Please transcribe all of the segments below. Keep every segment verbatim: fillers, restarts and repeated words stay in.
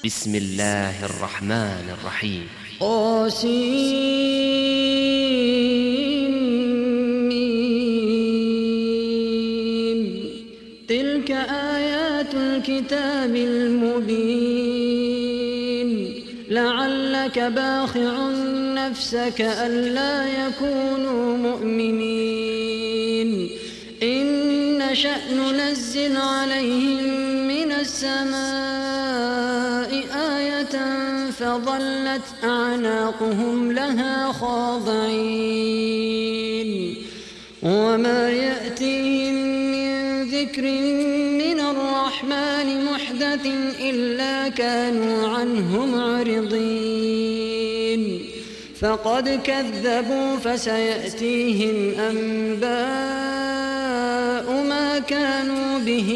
بسم الله الرحمن الرحيم. طاسيم. تلك آيات الكتاب المبين. لعلك باخع نفسك ألا يكونوا مؤمنين. إن نشأ ننزل عليهم من السماء آية فظلت أعناقهم لها خاضعين. وما يأتيهم من ذكر من الرحمن محدث إلا كانوا عنه معرضين. فقد كذبوا فسيأتيهم أنباء ما كانوا به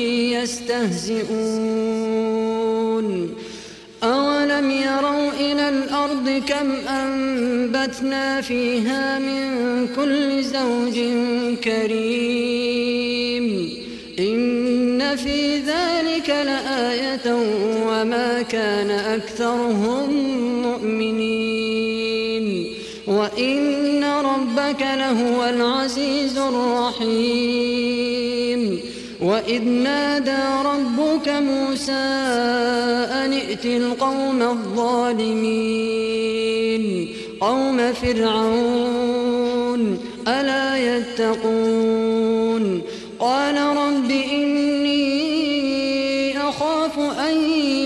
يستهزئون. أولم يروا إلى الأرض كم أنبتنا فيها من كل زوج كريم. إن في ذلك لآية وما كان أكثرهم مؤمنين. وإن ربك لهو العزيز الرحيم. وإذ نادى ربك موسى أن ائت القوم الظالمين قوم فرعون ألا يتقون. قال رب إني أخاف أن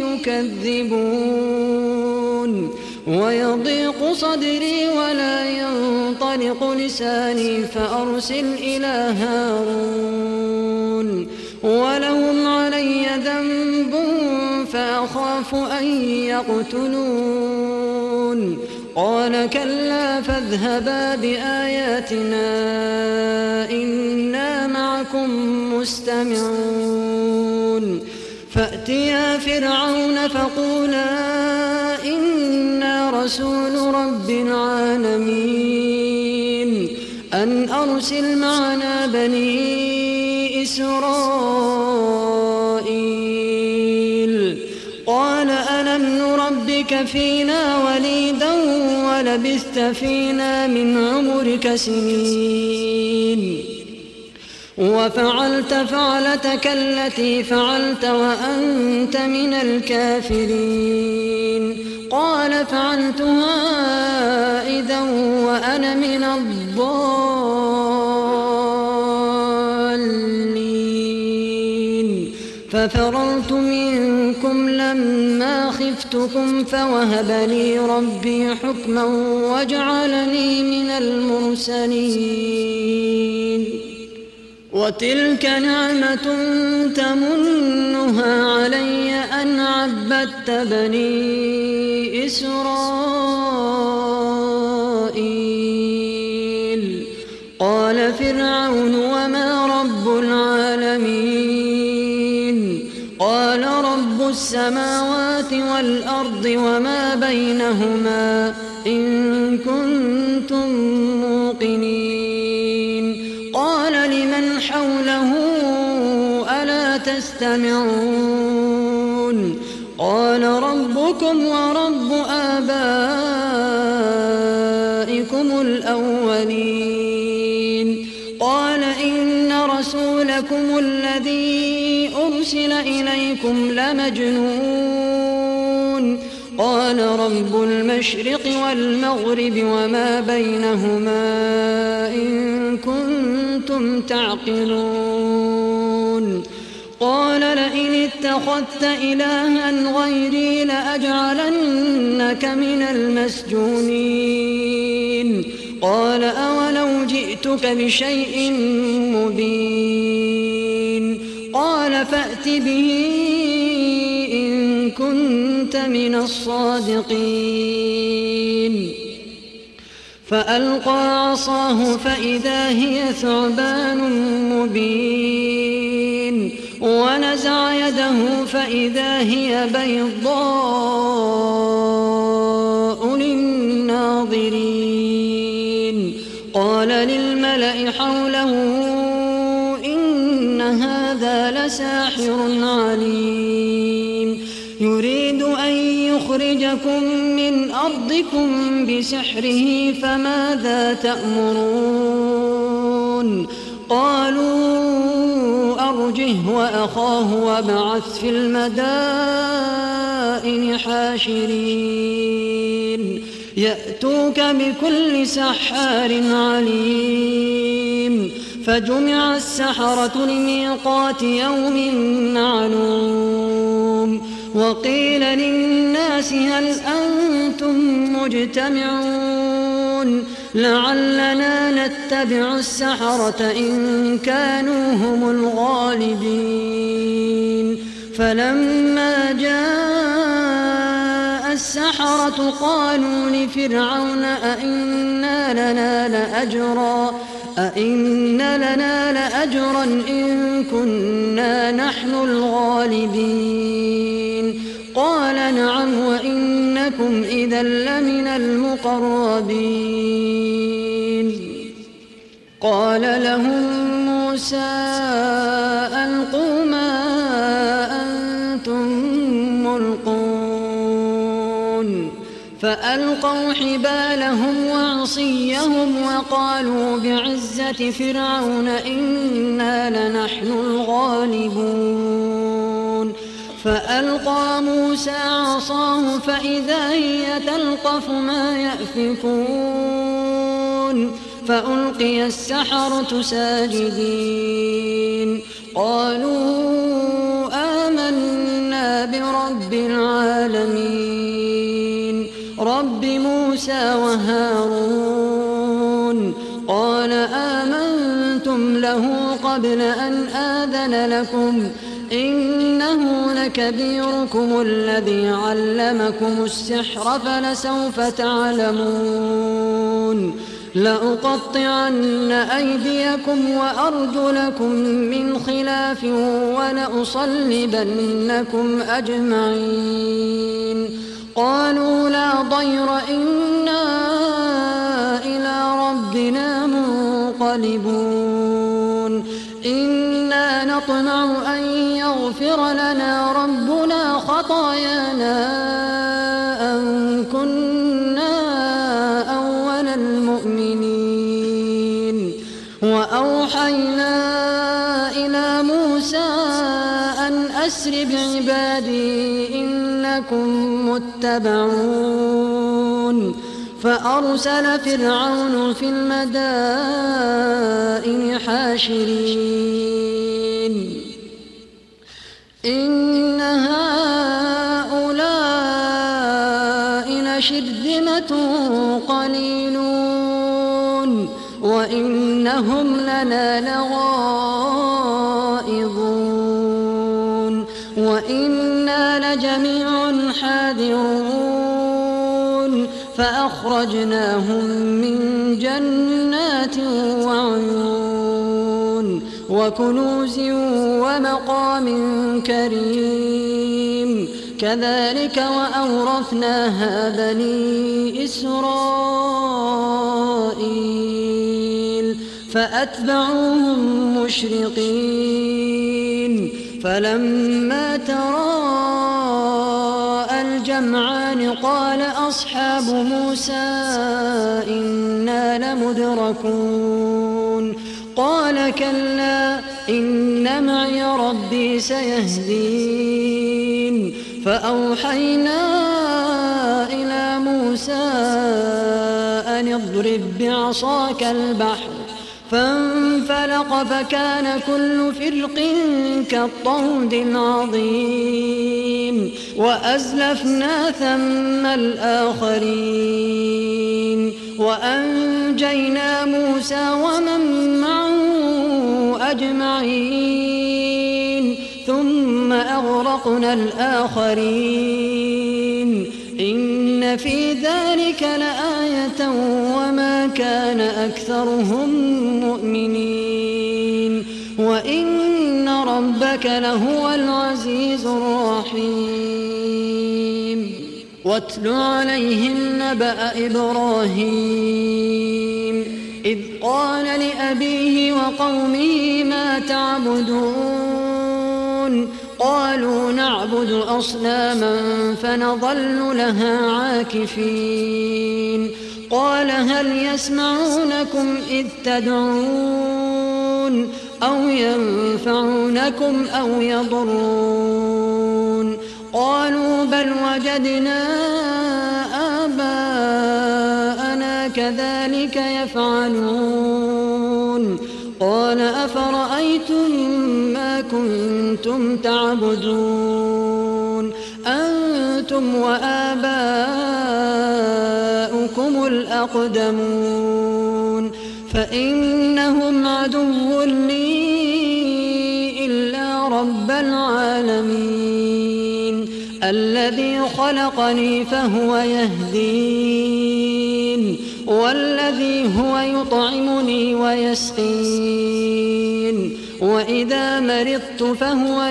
يكذبون ويضيق صدري ولا ينطلق لساني فأرسل إلى هارون ولهم علي ذنب فأخاف أن يقتلون. قال كلا فاذهبا بآياتنا إنا معكم مستمعون. فأتيا فرعون فقولا إنا رسول رب العالمين أن أرسل معنا بني إسرائيل. قال ألم نربك فينا وليدا ولبثت فينا من عمرك سنين وفعلت فعلتك التي فعلت وأنت من الكافرين. قال فعلتها إذا وأنا من الضالين. ففررت منكم لما خفتكم فوهب لي ربي حكما وجعلني من المرسلين. وتلك نعمة تمنها علي أن عبدت بني إسرائيل. قال فرعون وما رب العالمين. قال رب السماوات والأرض وما بينهما إن كنتم موقنين. قال لمن حوله ألا تستمعون. قال ربكم ورب آبائكم الأولين. قال إن رسولكم الذي أرسل إليكم لمجنون. قال رب المشرق والمغرب وما بينهما إن كنتم تعقلون. قال لئن اتخذت إلها غيري لأجعلنك من المسجونين. قال أولو جئتك بشيء مبين. قال فأت به إن كنت من الصادقين. فألقى عصاه فإذا هي ثعبان مبين. ونزع يده فإذا هي بيضاء للناظرين. قال للملأ حوله إن هذا لساحر عليم يريد يريد أن يخرجكم من أرضكم بسحره فماذا تأمرون قالوا أرجه وأخاه وابعث في المدائن حاشرين يأتوك بكل سحار عليم فجمع السحرة لميقات يوم معلوم وقيل للناس هل أنتم مجتمعون لعلنا نتبع السحرة إن كانوا هم الغالبين فلما جاء السحرة قالوا لفرعون أئن لنا لأجرا أئن لنا لأجرا إن كنا نحن الغالبين قال نعم وإنكم إذا لمن المقربين قال لهم موسى ألقوا ما أنتم ملقون فألقوا حبالهم وعصيهم وقالوا بعزة فرعون إنا لنحن الغالبون فألقى موسى عصاه فإذا هي تلقف ما يأفكون فألقي السحرة ساجدين قالوا آمنا برب العالمين رب موسى وهارون قال آمنتم له قبل أن آذن لكم إنه لكبيركم الذي علمكم السحر فلسوف تعلمون لأقطعن أيديكم وأرجلكم من خلاف ولأصلبنكم أجمعين قالوا لا ضير إنا إلى ربنا منقلبون إنا نطمع أن يغفر لنا ربنا خطايانا أن كنا أول المؤمنين وأوحينا إلى موسى أن أسر بعبادي إنكم متبعون فأرسل فرعون في المدائن حاشرين إن هؤلاء لشرذمة قليلون وإنهم لنا لغائظون وإنا لجميع حاذرون فأخرجناهم من جنات وعيون وكنوز ومقام كريم كذلك وأورثناها بني إسرائيل فأتبعوهم مشرقين فلما تراءى الجمعان قال أصحاب موسى إنا لمدركون قال كلا إن معي ربي سيهدين فأوحينا إلى موسى أن اضرب بعصاك البحر فانفلق فكان كل فرق كالطود العظيم وأزلفنا ثم الآخرين وأنجينا موسى ومن معه أجمعين ثم أغرقنا الآخرين إن في ذلك لآية وما كان أكثرهم مؤمنين وإن ربك لهو العزيز الرحيم واتل عليهم نبأ إبراهيم إذ قال لأبيه وقومه ما تعبدون قالوا نعبد أصناما فنظل لها عاكفين قال هل يسمعونكم إذ تدعون أو ينفعونكم أو يضرون قالوا بل وجدنا آباءنا كذلك يفعلون قال أفرأيتم ما كنتم تعبدون أنتم وآباؤكم الأقدمون فإنهم عدو لي إلا رب العالمين الذي خلقني فهو يهدين والذي هو يطعمني ويسقين وإذا مرضت فهو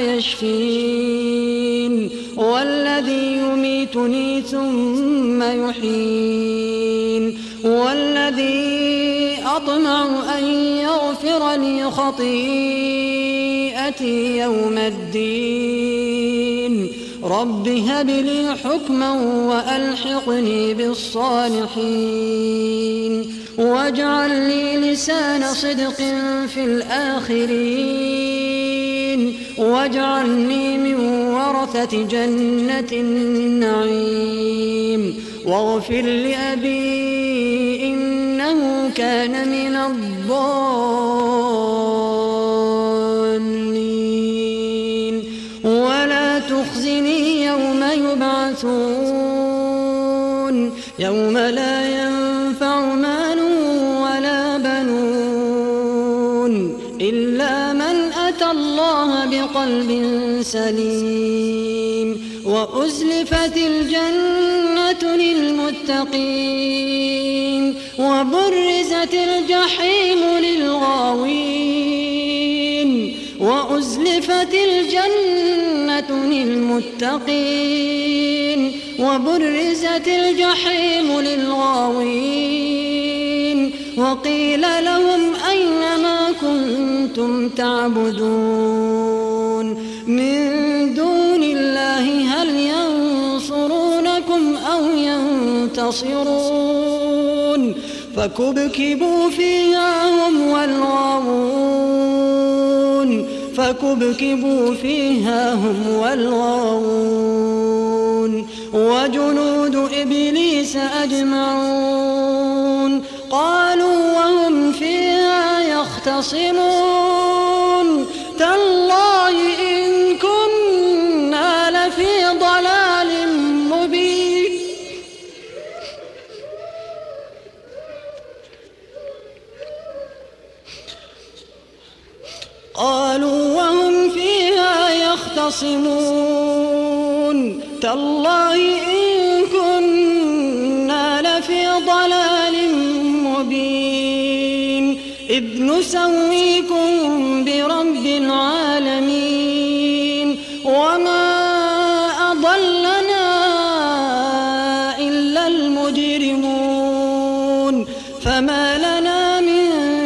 يشفين والذي يميتني ثم يحيين والذي أطمع أن يغفر لي خطيئتي يوم الدين رب هب لي حكما وألحقني بالصالحين واجعل لي لسان صدق في الآخرين واجعلني من ورثة جنة النعيم واغفر لأبي إنه كان من الضالين ولا تخزني يوم يبعثون يوم لا ينفع مال ولا بنون إلا من أتى الله بقلب سليم وأزلفت الجنة للمتقين وبرزت الجحيم للغاوين وأزلفت الجنة للمتقين وبرزت الجحيم للغاوين وقيل لهم أين ما كنتم تعبدون من دون الله هل ينصرونكم أو ينتصرون فكبكبوا فيها هم والغاوون فكبكبوا فيها هم والغاوون وجنود إبليس أجمعون قالوا وهم فيها يختصمون تالله إن كنا لفي ضلال مبين قالوا وهم فيها يختصمون تالله إن كنا لفي ضلال مبين إذ نسويكم برب العالمين وما أضلنا إلا المجرمون فما لنا من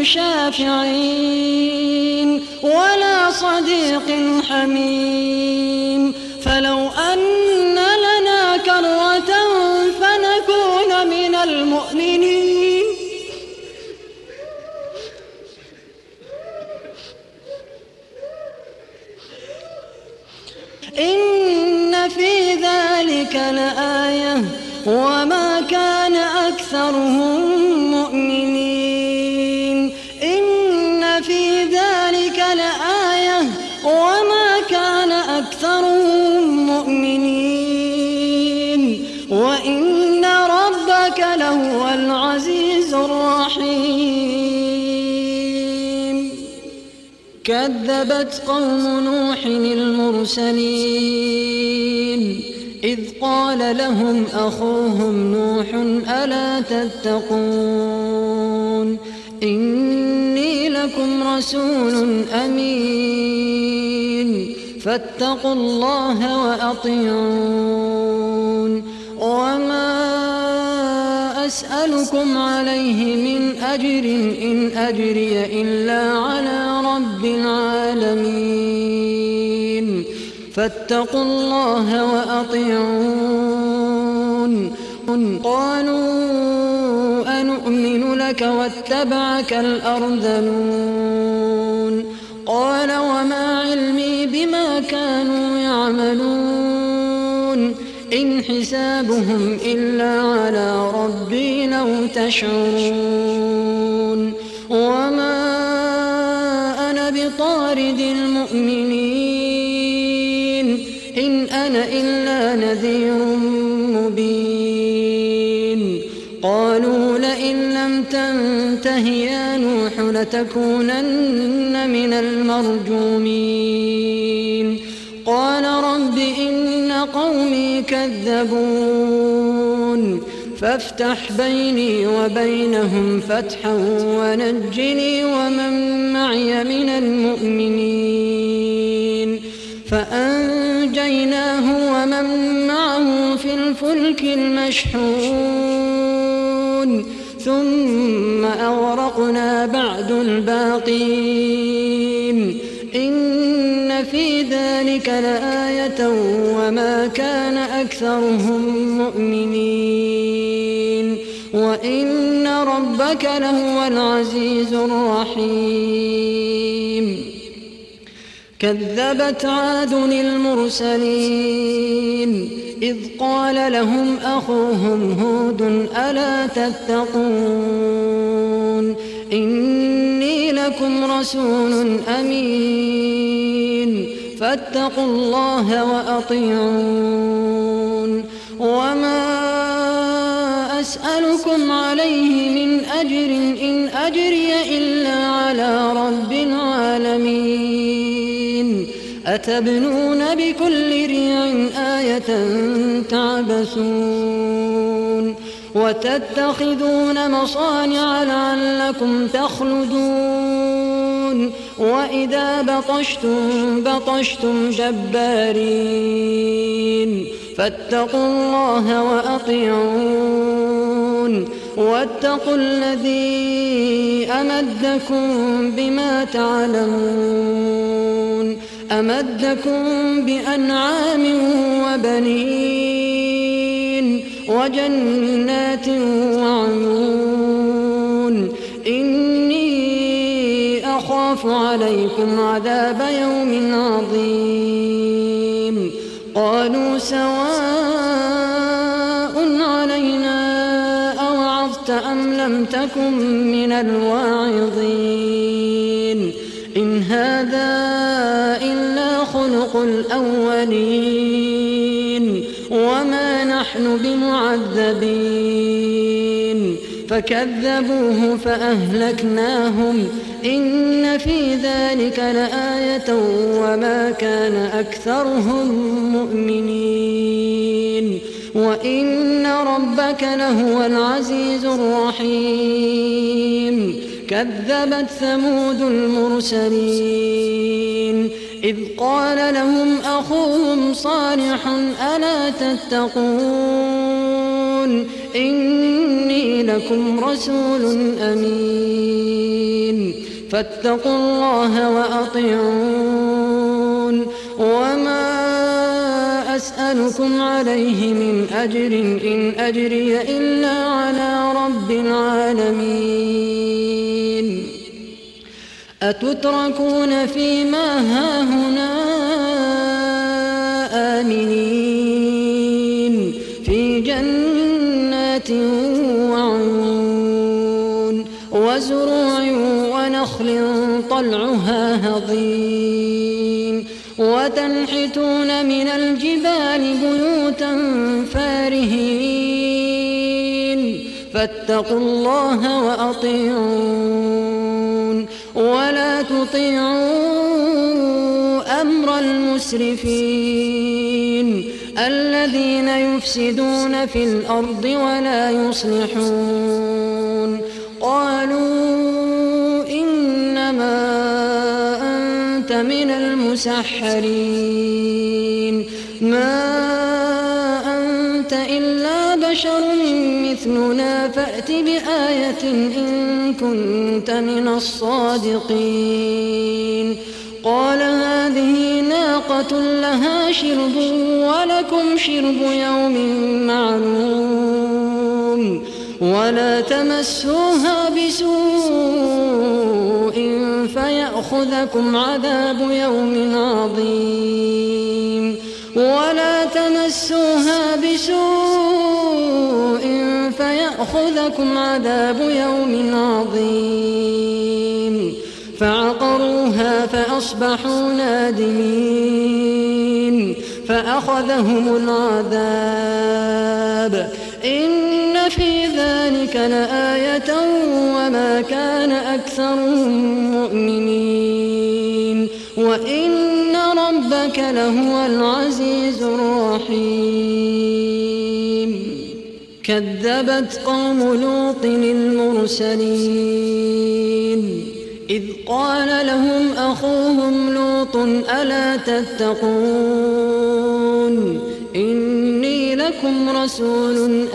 شافعين ولا صديق حميم فلو أن لنا كرة فنكون من المؤمنين إن في ذلك لآية وما كان أكثرهم مؤمنين إن في ذلك لآية وما كان أكثرهم مؤمنين وإن ربك لهو العزيز الرحيم كذبت قوم نوح المرسلين إذ قال لهم أخوهم نوح ألا تتقون إني لكم رسول أمين فاتقوا الله وأطيعون وما أسألكم عليه من أجر إن أجري إلا على رب العالمين فاتقوا الله وأطيعون. قالوا أنؤمن لك واتبعك الأرذلون قال وما علمي بما كانوا يعملون إن حسابهم إلا على ربي لو تشعرون وما أنا بطارد المؤمنين إن أنا إلا نذير مبين. قالوا لئن لم تنته يا نوح لتكونن من المرجومين قال رب إن قومي كذبون فافتح بيني وبينهم فتحا ونجني ومن معي من المؤمنين. فأنجيناه ومن معه في الفلك المشحون ثم أغرقنا بعد الباقين إن في ذلك لآية وما كان أكثرهم مؤمنين وإن ربك لهو العزيز الرحيم. كذبت عاد المرسلين إذ قال لهم أخوهم هود ألا تتقون إني لكم رسول أمين فاتقوا الله وأطيعون وما أسألكم عليه من أجر إن أجري إلا على رب العالمين. أتبنون بكل ريع آية تعبثون وتتخذون مصانع لعلكم تخلدون وإذا بطشتم بطشتم جبارين فاتقوا الله وأطيعون واتقوا الذي أمدكم بما تعلمون أمدكم بأنعام وبنين وجنات وعيون إني أخاف عليكم عذاب يوم عظيم. قالوا سواء علينا أوعظت أم لم تكن من الواعظين إن هذا إلا خلق الأولين وما نحن بمعذبين. فكذبوه فأهلكناهم إن في ذلك لآية وما كان أكثرهم مؤمنين وإن ربك لهو العزيز الرحيم. كذبت ثمود المرسلين إذ قال لهم أخوهم صالح ألا تتقون إني لكم رسول أمين فاتقوا الله وأطيعون وما أسألكم عليه من أجر إن أجري إلا على رب العالمين. أتتركون فيما هاهنا آمنين في جنات وعيون وزروع ونخل طلعها هضيم وتنحتون من الجبال بيوتا فارهين فاتقوا الله وأطيعون ولا تطيعوا أمر المسرفين الذين يفسدون في الأرض ولا يصلحون. قالوا إنما أنت من المسحرين ما أنت إلا بشر مثلنا فأت بآية إن كنت من الصادقين. قال هذه ناقة لها شرب ولكم شرب يوم معلوم ولا تمسوها بسوء فيأخذكم عذاب يوم عظيم ولا تمسوها بسوء فيأخذكم عذاب يوم عظيم فعقروها فأصبحوا نادمين فأخذهم العذاب إن في ذلك لآية وما كان أكثرهم مؤمنين وإن ربك لهو العزيز الرحيم كذبت قوم لوط المرسلين إذ قال لهم أخوهم لوط ألا تتقون إني لكم رسول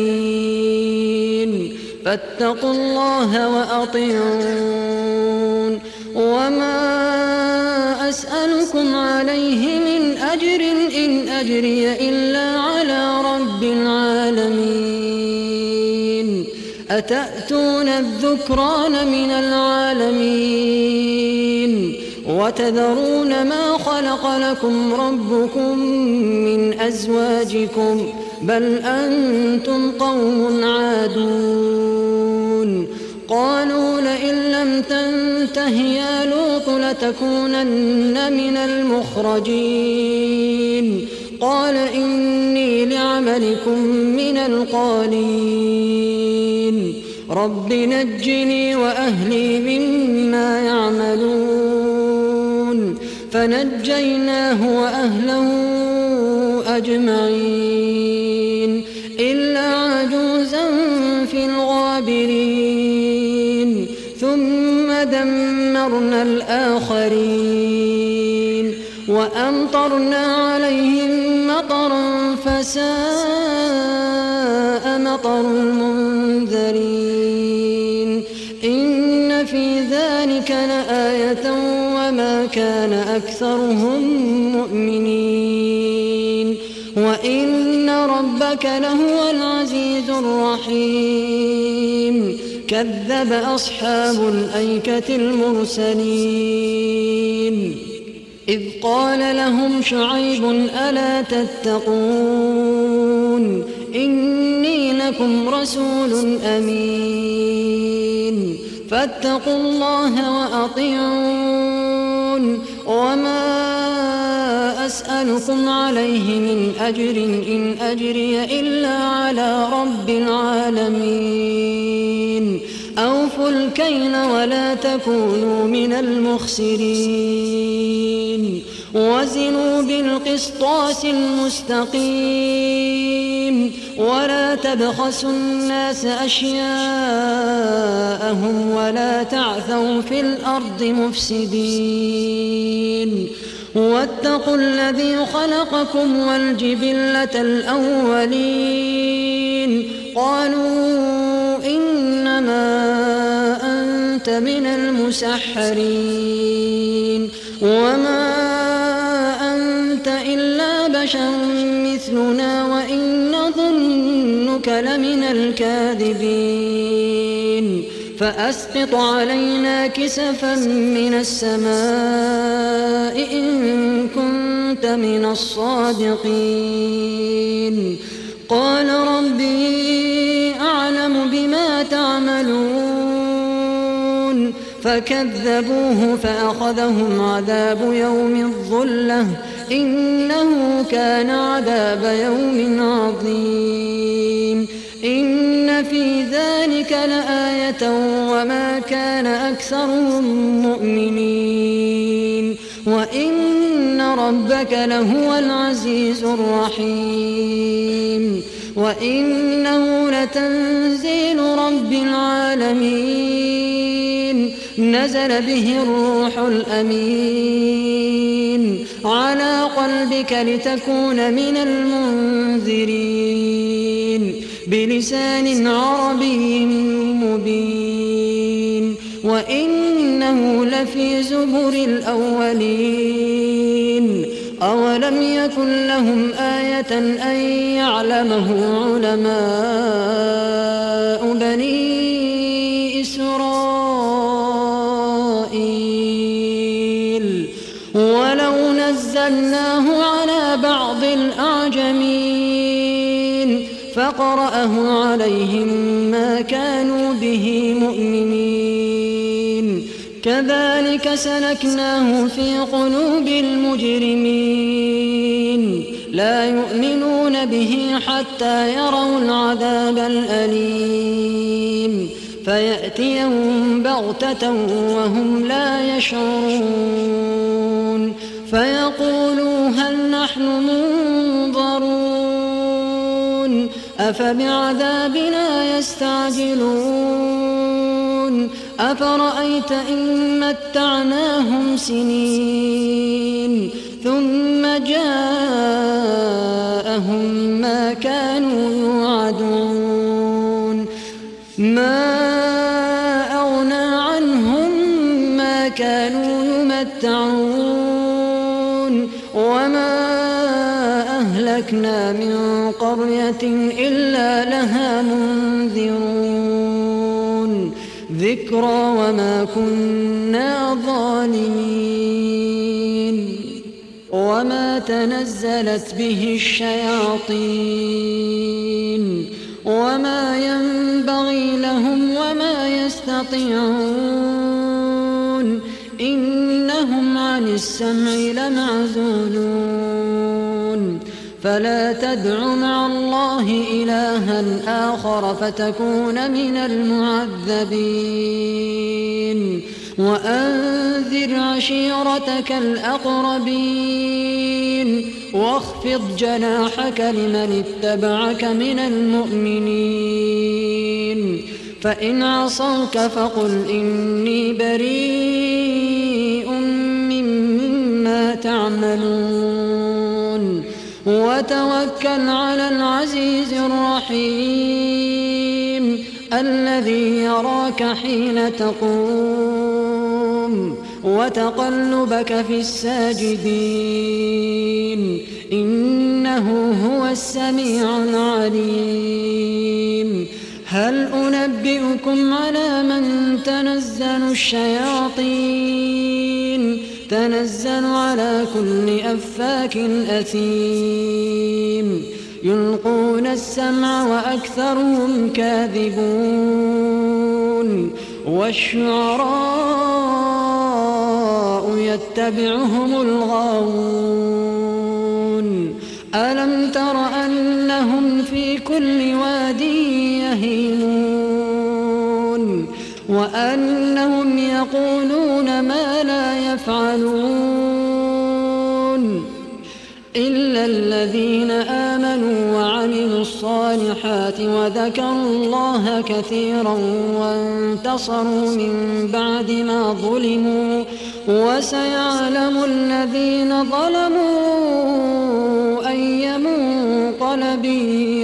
أمين فاتقوا الله وأطيعون وما أسألكم عليه من أجر إن أجري إلا على رب العالمين أتأتون الذكران من العالمين وتذرون ما خلق لكم ربكم من أزواجكم بل أنتم قوم عادون قالوا لئن لم تنته يا لوط لتكونن من المخرجين قال إني لعملكم من القالين رب نجني وأهلي مما يعملون فنجيناه وأهله أجمعين إلا عجوزا في الغابرين ثم دمرنا الآخرين وأمطرنا عليهم مطرا فساء مطر المنذرين إن في ذلك لآية وما كان أكثرهم مؤمنين وإن ربك لهو العزيز الرحيم كذب أصحاب الأيكة المرسلين إذ قال لهم شعيب ألا تتقون إني لكم رسول أمين فاتقوا الله وأطيعون وما أسألكم عليه من أجر إن أجري إلا على رب العالمين أوفوا الكيل ولا تكونوا من المخسرين وزنوا بالقسطاس المستقيم ولا تبخسوا الناس أشياءهم ولا تعثوا في الأرض مفسدين واتقوا الذي خلقكم والجبلة الأولين قالوا إنما أنت من المسحرين وما أنت إلا بشر مثلنا وإن نظنك لمن الكاذبين فأسقط علينا كسفا من السماء إن كنت من الصادقين قال ربي أعلم بما تعملون فكذبوه فأخذهم عذاب يوم الظلة إنه كان عذاب يوم عظيم إن في ذلك لآية وما كان أكثرهم مؤمنين وإن ربك لهو العزيز الرحيم وإنه لتنزيل رب العالمين نزل به الروح الأمين على قلبك لتكون من المنذرين بلسان عربي مبين وإنه إنه لفي زبر الأولين أولم يكن لهم آية أن يعلمه علماء بني إسرائيل ولو نزلناه على بعض الأعجمين فقرأه عليهم ما كانوا به مؤمنين كذلك سلكناه في قلوب المجرمين لا يؤمنون به حتى يروا العذاب الأليم فيأتيهم بغتة وهم لا يشعرون فيقولوا هل نحن منظرون أفبعذابنا يستعجلون أفرأيت إن متعناهم سنين ثم جاءهم ما كانوا يوعدون ما أغنى عنهم ما كانوا يمتعون وما أهلكنا من قرية إلا لها منذرون ذكرى وما كنا ظالمين وما تنزلت به الشياطين وما ينبغي لهم وما يستطيعون إنهم عن السمع لمعزولون فلا تدع مع الله إلها آخر فتكون من المعذبين وأنذر عشيرتك الأقربين واخفض جناحك لمن اتبعك من المؤمنين فإن عصوك فقل إني بريء مما تعملون وتوكل على العزيز الرحيم الذي يراك حين تقوم وتقلبك في الساجدين إنه هو السميع العليم هل أنبئكم على من تنزل الشياطين تنزل على كل أفاك أثيم يلقون السمع وأكثرهم كاذبون والشعراء يتبعهم الغاوون ألم تر أنهم في كل واد يهيمون وأنهم يقولون ما لا يفعلون إلا الذين آمنوا وعملوا الصالحات وذكروا الله كثيرا وانتصروا من بعد ما ظلموا وسيعلم الذين ظلموا أي منقلب